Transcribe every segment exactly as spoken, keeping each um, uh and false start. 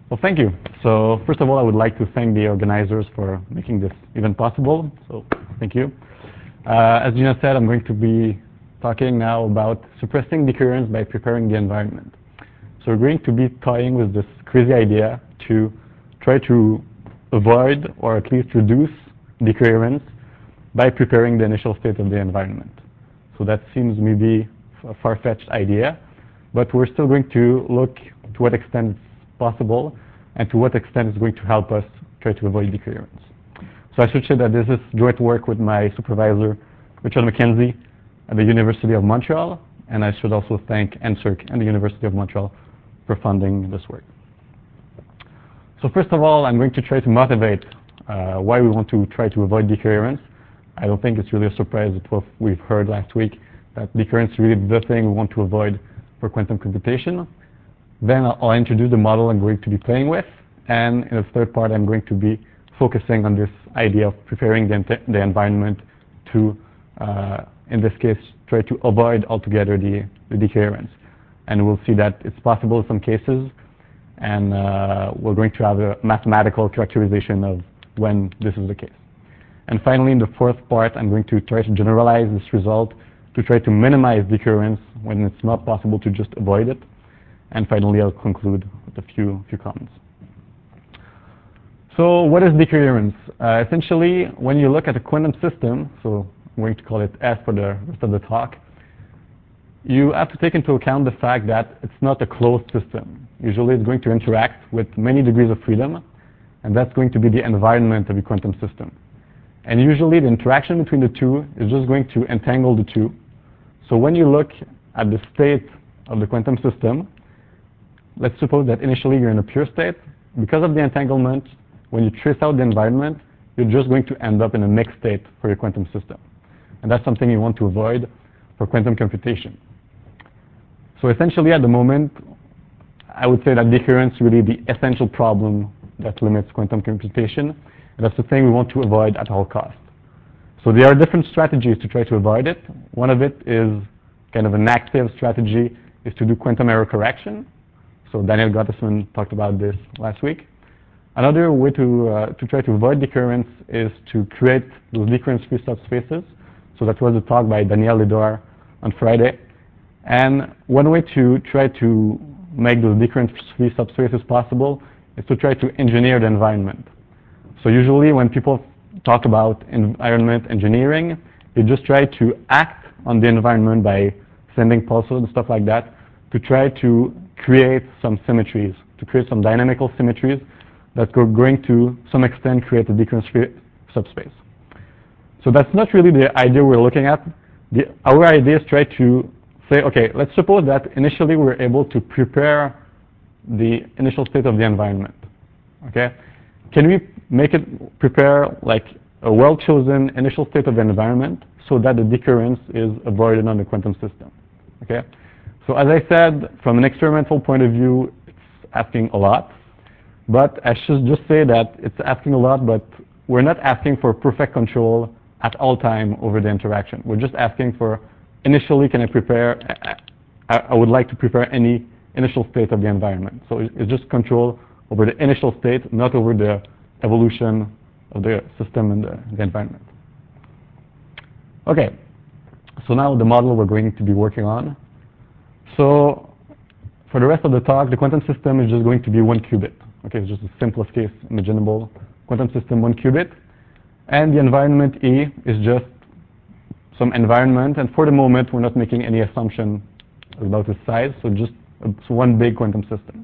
Well, thank you. So first of all, I would like to thank the organizers for making this event possible. So thank you. Uh, as Gina said, I'm going to be talking now about suppressing decoherence by preparing the environment. So we're going to be toying with this crazy idea to try to avoid or at least reduce decoherence by preparing the initial state of the environment. So that seems maybe a far-fetched idea, but we're still going to look to what extent it's possible and to what extent it's going to help us try to avoid decoherence. So I should say that this is joint work with my supervisor, Richard McKenzie, at the University of Montreal, and I should also thank N S E R C and the University of Montreal for funding this work. So first of all, I'm going to try to motivate uh, why we want to try to avoid decoherence. I don't think it's really a surprise with what we've heard last week, that decoherence is really the thing we want to avoid for quantum computation. Then I'll, I'll introduce the model I'm going to be playing with, and in the third part, I'm going to be focusing on this idea of preparing the, the environment to, uh, in this case, try to avoid altogether the, the decoherence. And we'll see that it's possible in some cases, and uh, we're going to have a mathematical characterization of when this is the case. And finally, in the fourth part, I'm going to try to generalize this result to try to minimize decoherence when it's not possible to just avoid it. And finally, I'll conclude with a few, few comments. So what is decoherence? Uh, essentially, when you look at a quantum system, so I'm going to call it S for the rest of the talk, you have to take into account the fact that it's not a closed system. Usually it's going to interact with many degrees of freedom, and that's going to be the environment of a quantum system. And usually the interaction between the two is just going to entangle the two. So when you look at the state of the quantum system, let's suppose that initially you're in a pure state. Because of the entanglement, when you trace out the environment, you're just going to end up in a mixed state for your quantum system. And that's something you want to avoid for quantum computation. So essentially at the moment, I would say that decoherence is really the essential problem that limits quantum computation. And that's the thing we want to avoid at all costs. So there are different strategies to try to avoid it. One of it is kind of an active strategy, is to do quantum error correction. So Daniel Gottesman talked about this last week. Another way to, uh, to try to avoid decoherence is to create those decoherence-free subspaces. So that was a talk by Daniel Lidor on Friday. And one way to try to make those decoherence-free subspaces possible is to try to engineer the environment. So usually when people talk about environment engineering, they just try to act on the environment by sending pulses and stuff like that to try to create some symmetries, to create some dynamical symmetries that are going to some extent create a decoherence-free subspace. So that's not really the idea we're looking at. The, our idea is try to say, okay, let's suppose that initially we're able to prepare the initial state of the environment. Okay, can we make it prepare like a well-chosen initial state of the environment so that the decoherence is avoided on the quantum system? Okay, so as I said, from an experimental point of view, it's asking a lot. But I should just say that it's asking a lot, but we're not asking for perfect control at all time over the interaction. We're just asking for, initially, can I prepare, I, I would like to prepare any initial state of the environment. So it's just control over the initial state, not over the evolution of the system and the, the environment. Okay, so now the model we're going to be working on. So for the rest of the talk, the quantum system is just going to be one qubit. Okay, it's just the simplest case imaginable. Quantum system, one qubit. And the environment E is just some environment. And for the moment, we're not making any assumption about its size. So just it's one big quantum system.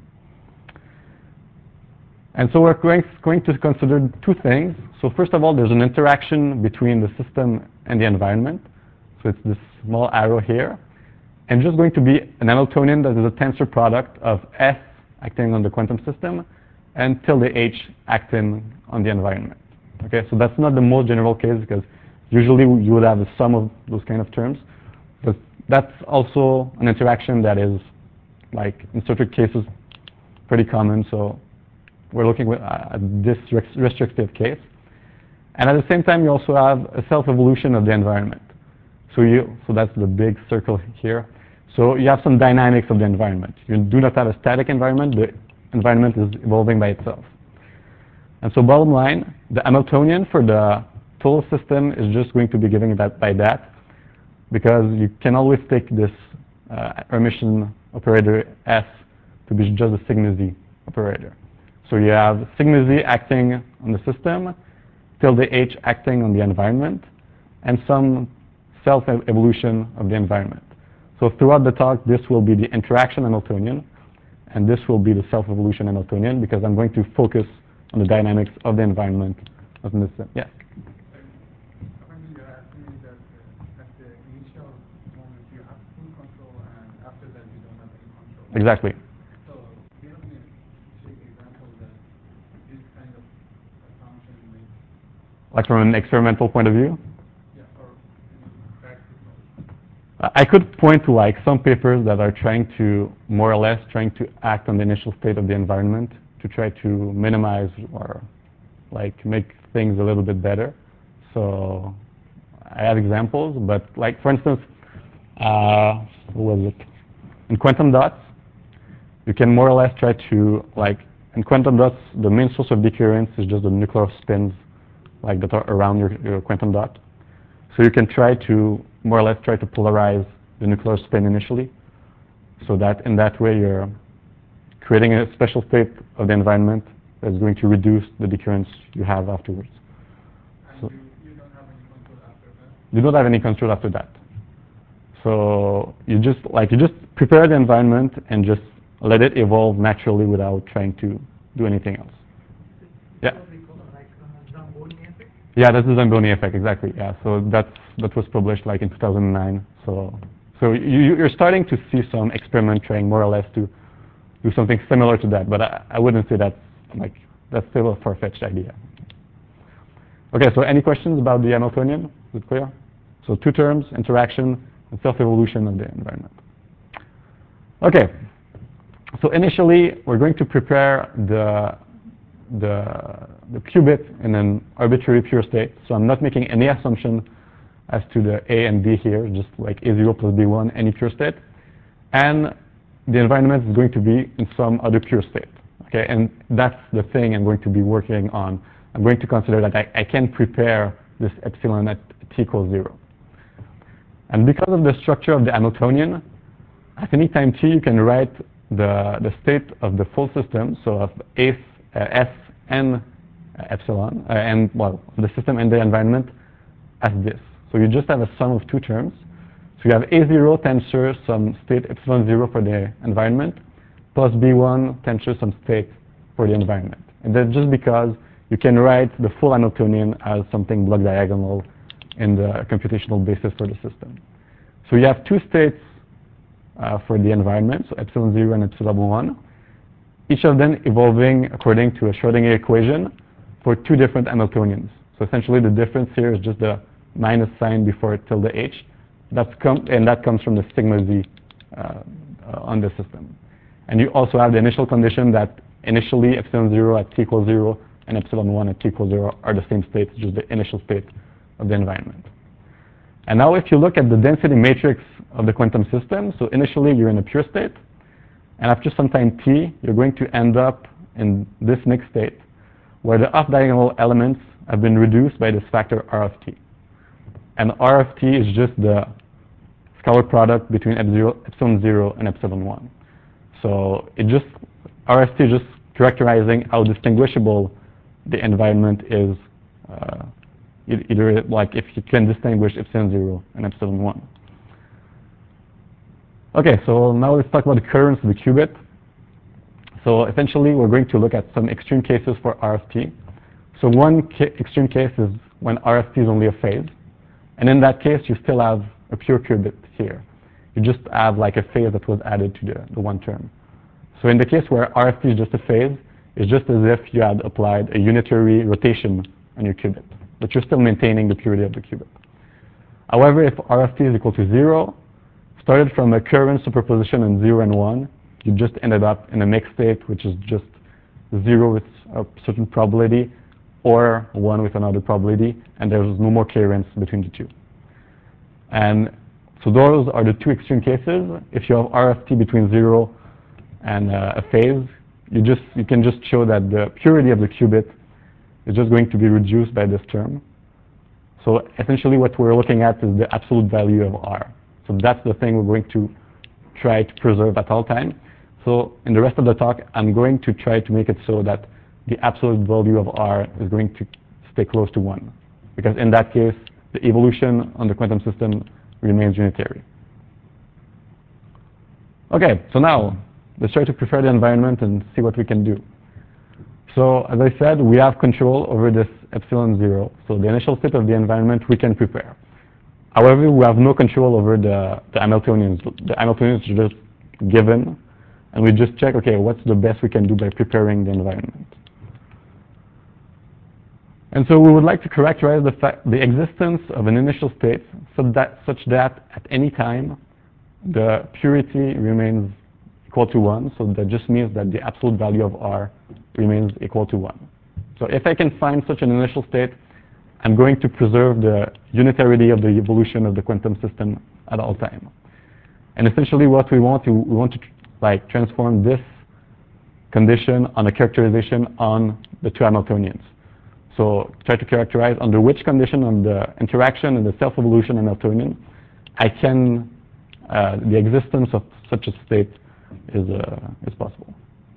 And so we're going, going to consider two things. So first of all, there's an interaction between the system and the environment. So it's this small arrow here. And just going to be an Hamiltonian that is a tensor product of S acting on the quantum system and tilde H acting on the environment. Okay, so that's not the most general case because usually you would have a sum of those kind of terms. But that's also an interaction that is, like, in certain cases, pretty common. So we're looking at this restrictive case. And at the same time, you also have a self-evolution of the environment. So, you, so that's the big circle here. So you have some dynamics of the environment. You do not have a static environment. The environment is evolving by itself. And so bottom line, the Hamiltonian for the total system is just going to be given that by that, because you can always take this uh, Hermitian operator S to be just a sigma z operator. So you have sigma z acting on the system, tilde h acting on the environment, and some self-evolution of the environment. So throughout the talk, this will be the interaction Hamiltonian, and this will be the self-evolution Hamiltonian, because I'm going to focus on the dynamics of the environment of the system. Yeah? Apparently you're asking me that uh, at the initial moment you have full control, and after that you don't have any control. Exactly. So give me a specific example that this kind of assumption makes. Like from an experimental point of view? Yeah, or in practical. I could point to like some papers that are trying to, more or less, trying to act on the initial state of the environment to try to minimize or like make things a little bit better. So I have examples, but like for instance, uh, what was it? In quantum dots, you can more or less try to, like in quantum dots, the main source of decurrence is just the nuclear spins like that are around your, your quantum dot. So you can try to more or less try to polarize the nuclear spin initially, so that in that way you're creating a special state of the environment that's going to reduce the decurrence you have afterwards. And So you, you don't have any control after that? you don't have any control after that. So you just like you just prepare the environment and just let it evolve naturally without trying to do anything else. Yeah. Yeah, that's the Zamboni effect, exactly. Yeah, so that's that was published like in two thousand nine. So, so you, you're starting to see some experiment trying more or less to do something similar to that, but I, I wouldn't say that's like that's still a far-fetched idea. Okay, so any questions about the Hamiltonian? Is it clear? So two terms: interaction and self-evolution of the environment. Okay, so initially we're going to prepare the the the qubit in an arbitrary pure state. So I'm not making any assumption as to the A and B here, just like A zero plus B one, any pure state. And the environment is going to be in some other pure state. Okay, and that's the thing I'm going to be working on. I'm going to consider that I, I can prepare this epsilon at t equals zero. And because of the structure of the Hamiltonian, at any time t, you can write the, the state of the full system, so of A, uh, S and uh, epsilon, uh, and well, the system and the environment as this. So you just have a sum of two terms. So you have A zero tensor some state epsilon zero for the environment, plus B one tensor some state for the environment. And that's just because you can write the full Hamiltonian as something block diagonal in the computational basis for the system. So you have two states uh, for the environment, so epsilon zero and epsilon one, each of them evolving according to a Schrodinger equation for two different Hamiltonians. So essentially the difference here is just the minus sign before tilde h. That's com and that comes from the sigma z uh, uh, on the system. And you also have the initial condition that initially epsilon zero at t equals zero and epsilon one at t equals zero are the same states, just the initial state of the environment. And now if you look at the density matrix of the quantum system, so initially you're in a pure state, and after some time t, you're going to end up in this mixed state, where the off-diagonal elements have been reduced by this factor r of t. And r of t is just the scalar product between epsilon zero and epsilon one. So it just, R of t is just characterizing how distinguishable the environment is, uh, either like if you can distinguish epsilon zero and epsilon one. Okay, so now let's talk about the currents of the qubit. So essentially, we're going to look at some extreme cases for R of t. So one ca extreme case is when R of t is only a phase. And in that case, you still have a pure qubit here. You just have like a phase that was added to the, the one term. So in the case where R of t is just a phase, it's just as if you had applied a unitary rotation on your qubit, but you're still maintaining the purity of the qubit. However, if R of t is equal to zero, started from a current superposition in zero and one, you just ended up in a mixed state, which is just zero with a certain probability, or one with another probability, and there's no more clearance between the two. And so those are the two extreme cases. If you have R of t between zero and uh, a phase, you just you can just show that the purity of the qubit is just going to be reduced by this term. So essentially what we're looking at is the absolute value of R. So that's the thing we're going to try to preserve at all times. So in the rest of the talk, I'm going to try to make it so that the absolute value of R is going to stay close to one. Because in that case, the evolution on the quantum system remains unitary. Okay, so now let's try to prepare the environment and see what we can do. So as I said, we have control over this epsilon zero. So the initial state of the environment we can prepare. However, we have no control over the, the Hamiltonians. The Hamiltonians are just given, and we just check, okay, what's the best we can do by preparing the environment. And so we would like to characterize the, fact, the existence of an initial state so that, such that at any time the purity remains equal to one. So that just means that the absolute value of R remains equal to one. So if I can find such an initial state, I'm going to preserve the unitarity of the evolution of the quantum system at all time. And essentially what we want to, we want to like transform this condition on a characterization on the two Hamiltonians. So try to characterize under which condition on the interaction and the self-evolution Hamiltonian I can, uh, the existence of such a state is, uh, is possible.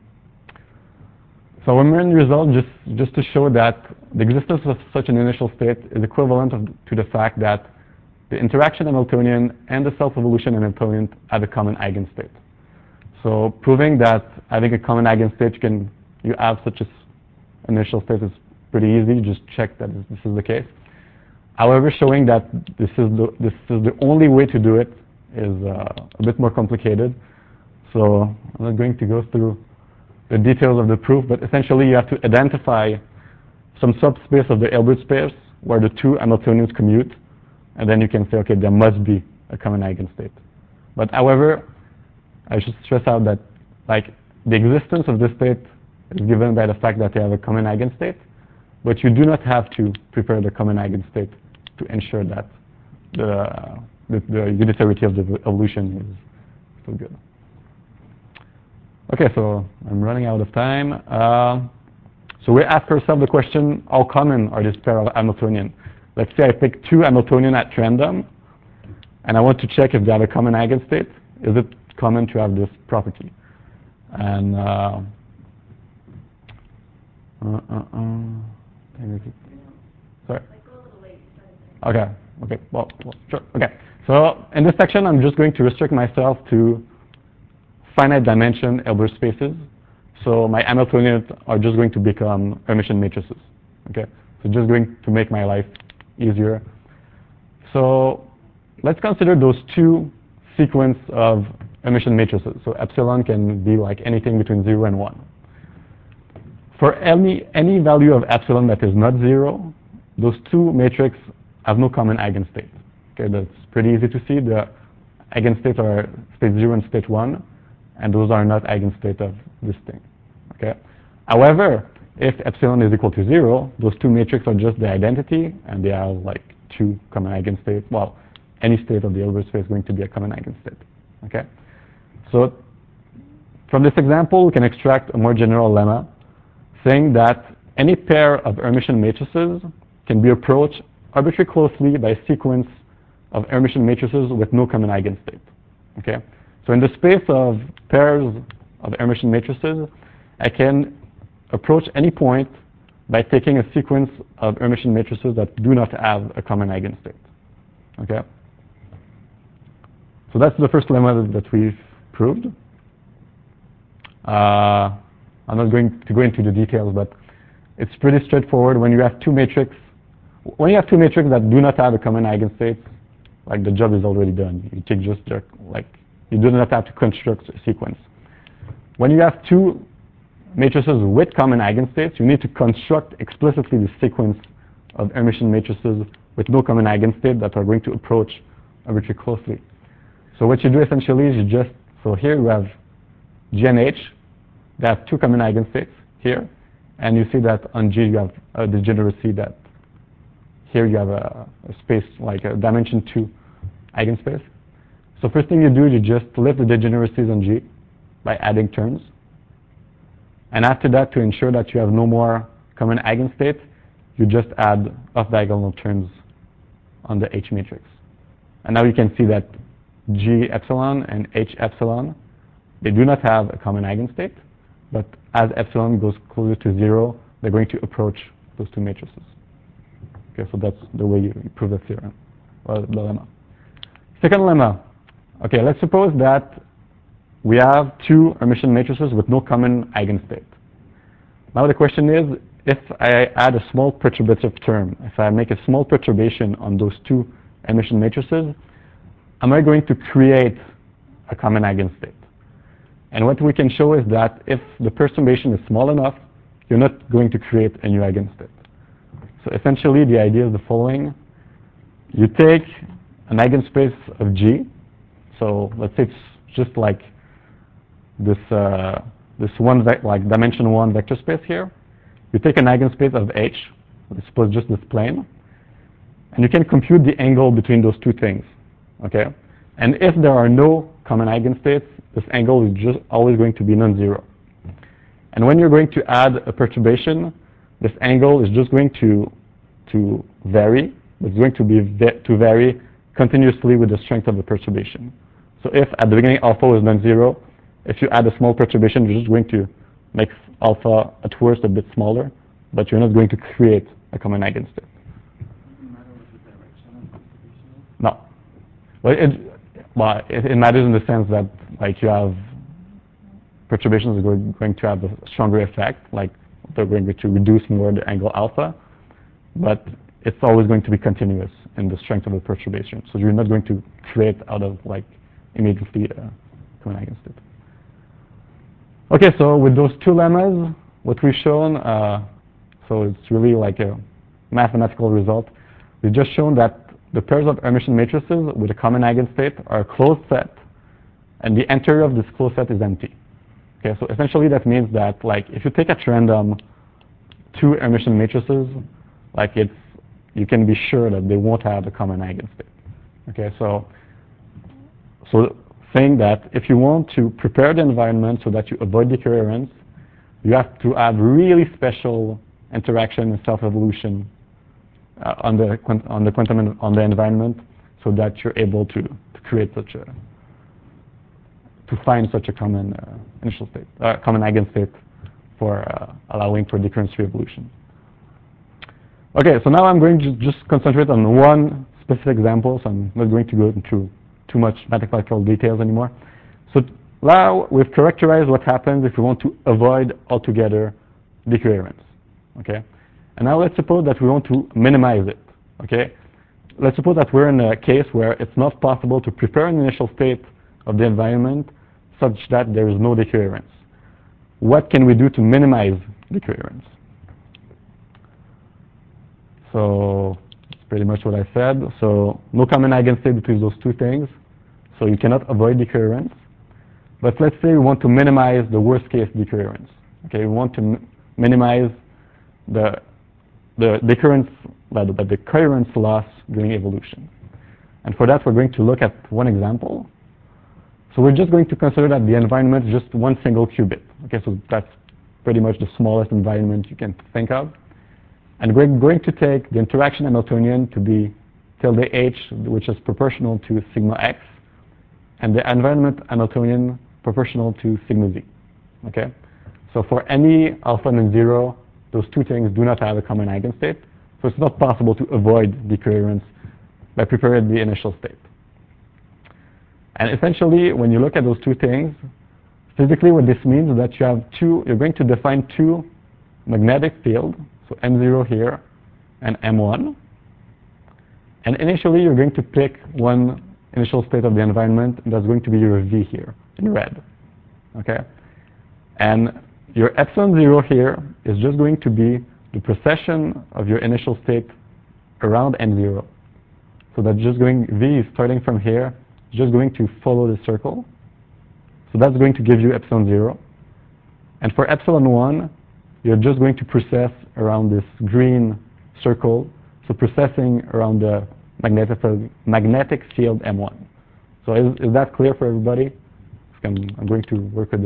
So our main result, just, just to show that the existence of such an initial state is equivalent of, to the fact that the interaction Hamiltonian and the self-evolution Hamiltonian have a common eigenstate. So proving that having a common eigenstate, you can you have such an initial state is pretty easy. Just check that this is the case. However, showing that this is the this is the only way to do it is uh, a bit more complicated. So I'm not going to go through the details of the proof, but essentially you have to identify some subspace of the Hilbert space where the two Hamiltonians commute, and then you can say, okay, there must be a common eigenstate. But however, I should stress out that like the existence of this state is given by the fact that they have a common eigenstate, but you do not have to prepare the common eigenstate to ensure that the, the, the unitarity of the evolution is still good. Okay, so I'm running out of time. Uh, so we ask ourselves the question, how common are these pair of Hamiltonian? Let's say I pick two Hamiltonian at random, and I want to check if they have a common eigenstate. Is it common to have this property? And uh, uh, uh, uh, sorry. Okay. Okay. Well, well, sure. Okay. So in this section, I'm just going to restrict myself to finite dimension Hilbert spaces. So my Hamiltonians are just going to become Hermitian matrices. Okay. So just going to make my life easier. So let's consider those two sequence of Hermitian matrices. So epsilon can be like anything between zero and one. For any, any value of epsilon that is not zero, those two matrices have no common eigenstate. Okay, that's pretty easy to see. The eigenstates are state zero and state one, and those are not eigenstate of this thing. Okay. However, if epsilon is equal to zero, those two matrices are just the identity, and they have like two common eigenstates. Well, any state of the Hilbert space is going to be a common eigenstate. Okay. So from this example, we can extract a more general lemma, saying that any pair of Hermitian matrices can be approached arbitrarily closely by a sequence of Hermitian matrices with no common eigenstate. Okay? So in the space of pairs of Hermitian matrices, I can approach any point by taking a sequence of Hermitian matrices that do not have a common eigenstate. Okay? So that's the first lemma that we've proved. Uh, I'm not going to go into the details, but it's pretty straightforward. When you have two matrices, when you have two matrices that do not have a common eigenstate, like the job is already done. You take just like you do not have to construct a sequence. When you have two matrices with common eigenstates, you need to construct explicitly the sequence of Hermitian matrices with no common eigenstate that are going to approach arbitrarily closely. So what you do essentially is you just, so here you have G and H, they have two common eigenstates here, and you see that on G you have a degeneracy that here you have a, a space like a dimension two eigenspace. So first thing you do is you just lift the degeneracies on G by adding terms. And after that, to ensure that you have no more common eigenstates, you just add off-diagonal terms on the H matrix. And now you can see that G epsilon and H epsilon, they do not have a common eigenstate, but as epsilon goes closer to zero, they're going to approach those two matrices. Okay, so that's the way you, you prove the theorem, or the lemma. Second lemma. Okay, let's suppose that we have two Hermitian matrices with no common eigenstate. Now the question is, if I add a small perturbative term, if I make a small perturbation on those two Hermitian matrices, am I going to create a common eigenstate? And what we can show is that if the perturbation is small enough, you're not going to create a new eigenstate. So essentially, the idea is the following. You take an eigenspace of G. So let's say it's just like this, uh, this one, like dimension one vector space here. You take an eigenspace of H, let's suppose just this plane, and you can compute the angle between those two things, okay? And if there are no common eigenstates, this angle is just always going to be non-zero. And when you're going to add a perturbation, this angle is just going to, to vary. It's going to be to vary continuously with the strength of the perturbation. So if at the beginning alpha was non-zero, if you add a small perturbation, you're just going to make alpha at worst a bit smaller, but you're not going to create a common eigenstate. Does it matter what the direction of the distribution is? No. Well, it, well it, it matters in the sense that like you have perturbations are going, going to have a stronger effect, like they're going to reduce more the angle alpha, but it's always going to be continuous in the strength of the perturbation. So you're not going to create out of like immediately a common eigenstate. Okay, so with those two lemmas, what we've shown, uh, so it's really like a mathematical result. We've just shown that the pairs of Hermitian matrices with a common eigenstate are a closed set, and the interior of this closed set is empty. Okay, so essentially that means that like if you take at random two Hermitian matrices, like it's, you can be sure that they won't have a common eigenstate. Okay, so so saying that if you want to prepare the environment so that you avoid decoherence, you have to have really special interaction and self-evolution uh, on the on the quantum on the environment, so that you're able to, to create such a to find such a common uh, initial state, uh, common eigenstate for uh, allowing for decoherence-free evolution. Okay, so now I'm going to just concentrate on one specific example, so I'm not going to go into too much mathematical details anymore. So now we've characterized what happens if we want to avoid altogether decoherence, okay? And now let's suppose that we want to minimize it, okay? Let's suppose that we're in a case where it's not possible to prepare an initial state of the environment such that there is no decoherence. What can we do to minimize decoherence? So that's pretty much what I said. So no common eigenstate between those two things. So you cannot avoid decoherence. But let's say we want to minimize the worst case decoherence. Okay, we want to m minimize the the decoherence, the, the coherence loss during evolution. And for that, we're going to look at one example. So we're just going to consider that the environment is just one single qubit. Okay, so that's pretty much the smallest environment you can think of. And we're going to take the interaction Hamiltonian to be tilde h, which is proportional to sigma x, and the environment Hamiltonian proportional to sigma z. Okay? So for any alpha non-zero, those two things do not have a common eigenstate. So it's not possible to avoid decoherence by preparing the initial state. And essentially, when you look at those two things, physically what this means is that you have two, you're going to define two magnetic fields, so M zero here and M one. And initially, you're going to pick one initial state of the environment, and that's going to be your V here in red. Okay? And your epsilon zero here is just going to be the precession of your initial state around M zero. So that's just going, V is starting from here, just going to follow the circle. So that's going to give you epsilon zero. And for epsilon one, you're just going to process around this green circle, so processing around the magnetic field, magnetic field M one. So is, is that clear for everybody? I'm, I'm going to work with this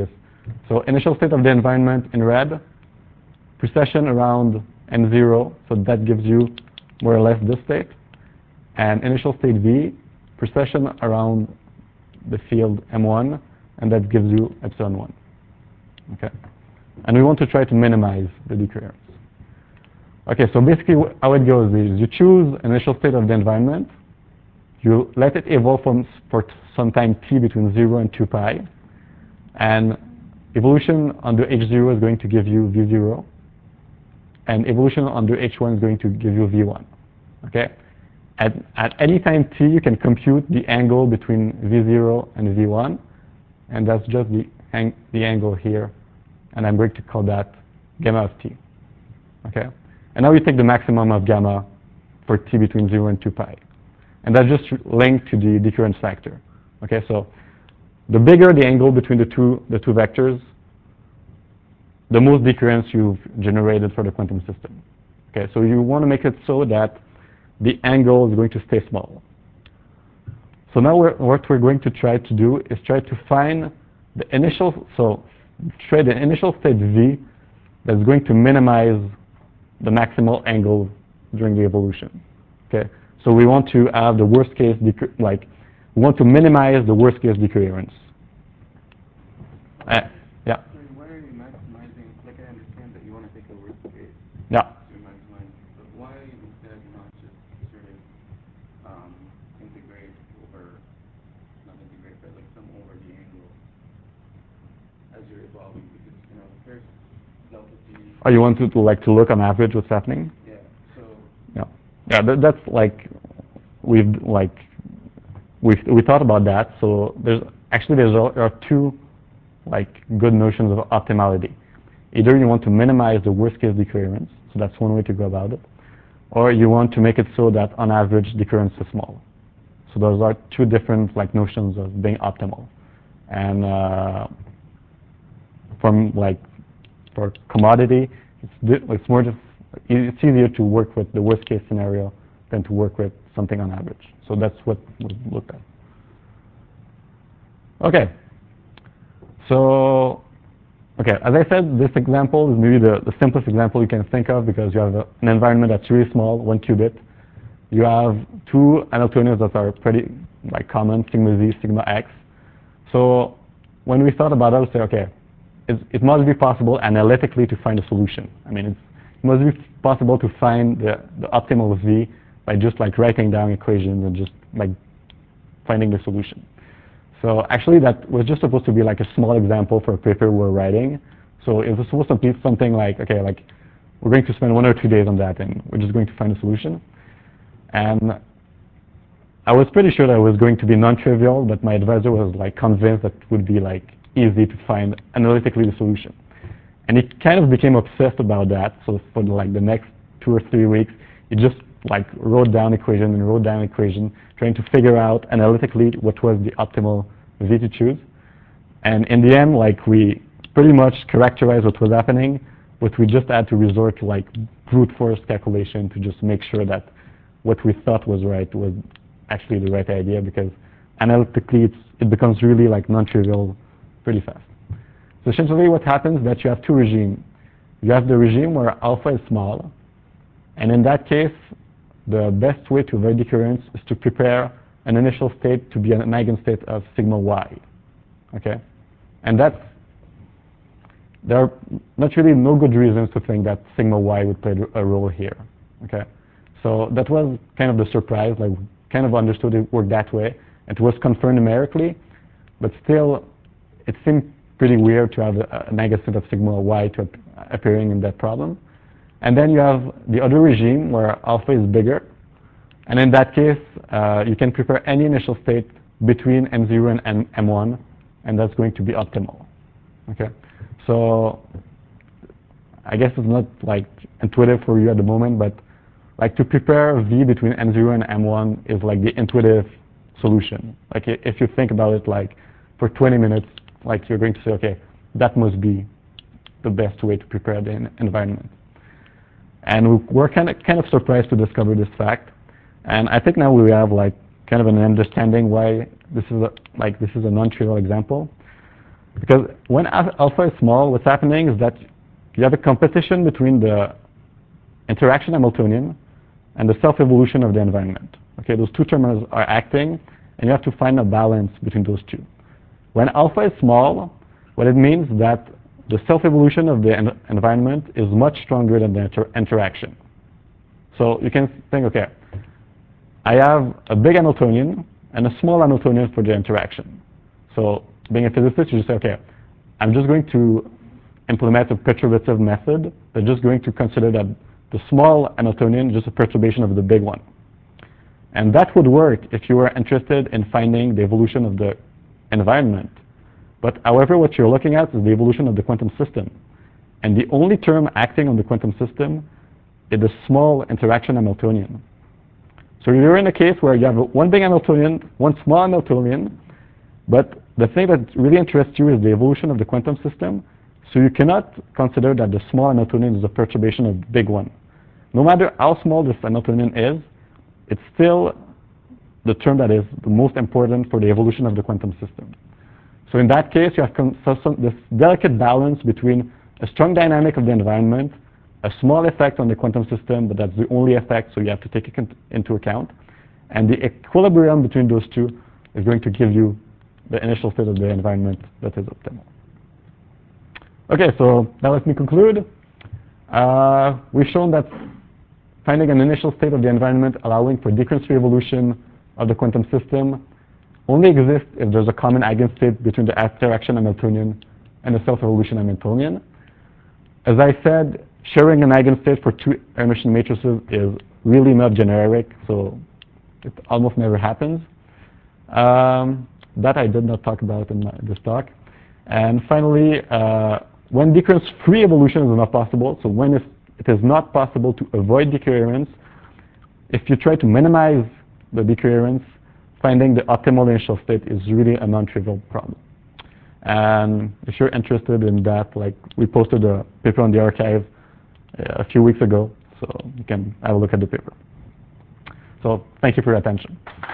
So initial state of the environment in red, precession around M zero, so that gives you more or less this state, and initial state V, precession around the field M one, and that gives you epsilon one. Okay, and we want to try to minimize the decoherence. Okay, so basically how it goes is you choose initial state of the environment, you let it evolve from, for some time t between zero and two pi, and evolution under h zero is going to give you v zero, and evolution under h one is going to give you v one. Okay, at, at any time t, you can compute the angle between v zero and v one, and that's just the, ang the angle here, and I'm going to call that gamma of t. Okay, and now we take the maximum of gamma for t between zero and two pi, and that's just linked to the decoherence factor. Okay, so the bigger the angle between the two the two vectors, the most decoherence you've generated for the quantum system. Okay, so you want to make it so that the angle is going to stay small. So now we're, what we're going to try to do is try to find the initial, so try the initial state v that's going to minimize the maximal angle during the evolution. Okay, so we want to have the worst case, like we want to minimize the worst case decoherence. Uh, yeah. So why are you maximizing? Like I understand that you want to take a worst case. Yeah. To maximize, but why instead not just sort of um, integrate over, not integrate, but like sum over the angle as you're evolving? Because you know first delta t. Oh, you want to, to like to look on average what's happening? Yeah. So. Yeah. Yeah. That, that's like we've like we've we thought about that. So there's actually there's there are two like good notions of optimality. Either you want to minimize the worst case decoherence, so that's one way to go about it, or you want to make it so that on average decoherence is small. So those are two different like notions of being optimal. And uh, from like for commodity, it's, it's more just it's easier to work with the worst case scenario than to work with something on average. So that's what we looked at. Okay. So, okay, as I said, this example is maybe the, the simplest example you can think of because you have a, an environment that's really small, one qubit. You have two Hamiltonians that are pretty like common, sigma z, sigma x. So when we thought about it, we say, okay, it's, it must be possible analytically to find a solution. I mean, it's, it must be possible to find the, the optimal v by just like writing down equations and just like finding the solution. So actually that was just supposed to be like a small example for a paper we're writing. So it was supposed to be something like, okay, like we're going to spend one or two days on that and we're just going to find a solution. And I was pretty sure that it was going to be non-trivial, but my advisor was like convinced that it would be like easy to find analytically the solution. And he kind of became obsessed about that. So for the, like the next two or three weeks, he just like wrote down equation and wrote down equation, trying to figure out analytically what was the optimal v to choose. And in the end, like we pretty much characterized what was happening, but we just had to resort to like brute force calculation to just make sure that what we thought was right was actually the right idea, because analytically it's, it becomes really like non-trivial pretty fast. So essentially what happens is that you have two regimes. You have the regime where alpha is small, and in that case, the best way to avoid decoherence is to prepare an initial state to be an eigenstate of sigma y. Okay? And that's, there are not really no good reasons to think that sigma y would play a role here. Okay? So that was kind of the surprise, like kind of understood it worked that way. It was confirmed numerically, but still it seemed pretty weird to have a, an eigenstate of sigma y to ap appearing in that problem. And then you have the other regime where alpha is bigger. And in that case, uh, you can prepare any initial state between M zero and M M1, and that's going to be optimal. Okay? So I guess it's not like intuitive for you at the moment, but like to prepare V between M zero and M one is like the intuitive solution. Like if you think about it, like for twenty minutes, like you're going to say, okay, that must be the best way to prepare the environment. And we're kind of kind of surprised to discover this fact. And I think now we have like kind of an understanding why this is a, like this is a non-trivial example. Because when al- alpha is small, what's happening is that you have a competition between the interaction Hamiltonian and the self-evolution of the environment. Okay, those two terms are acting, and you have to find a balance between those two. When alpha is small, what it means is that the self-evolution of the en environment is much stronger than the inter interaction. So you can think, okay, I have a big Hamiltonian and a small Hamiltonian for the interaction. So being a physicist, you just say, okay, I'm just going to implement a perturbative method. They're just going to consider that the small Hamiltonian is just a perturbation of the big one. And that would work if you were interested in finding the evolution of the environment. But however, what you're looking at is the evolution of the quantum system. And the only term acting on the quantum system is the small interaction Hamiltonian. So you're in a case where you have one big Hamiltonian, one small Hamiltonian, but the thing that really interests you is the evolution of the quantum system. So you cannot consider that the small Hamiltonian is a perturbation of the big one. No matter how small this Hamiltonian is, it's still the term that is the most important for the evolution of the quantum system. So in that case, you have some, this delicate balance between a strong dynamic of the environment, a small effect on the quantum system, but that's the only effect, so you have to take it into account. And the equilibrium between those two is going to give you the initial state of the environment that is optimal. Okay, so now let me conclude. Uh, we've shown that finding an initial state of the environment allowing for decurrence-free evolution of the quantum system only exists if there's a common eigenstate between the interaction Hamiltonian and the self-evolution Hamiltonian. As I said, sharing an eigenstate for two Hermitian matrices is really not generic, so it almost never happens. Um, that I did not talk about in my, this talk. And finally, uh, when decurrence-free evolution is not possible, so when it is not possible to avoid decoherence, if you try to minimize the decoherence, finding the optimal initial state is really a non-trivial problem. And if you're interested in that, like we posted a paper on the archive uh, a few weeks ago, so you can have a look at the paper. So thank you for your attention.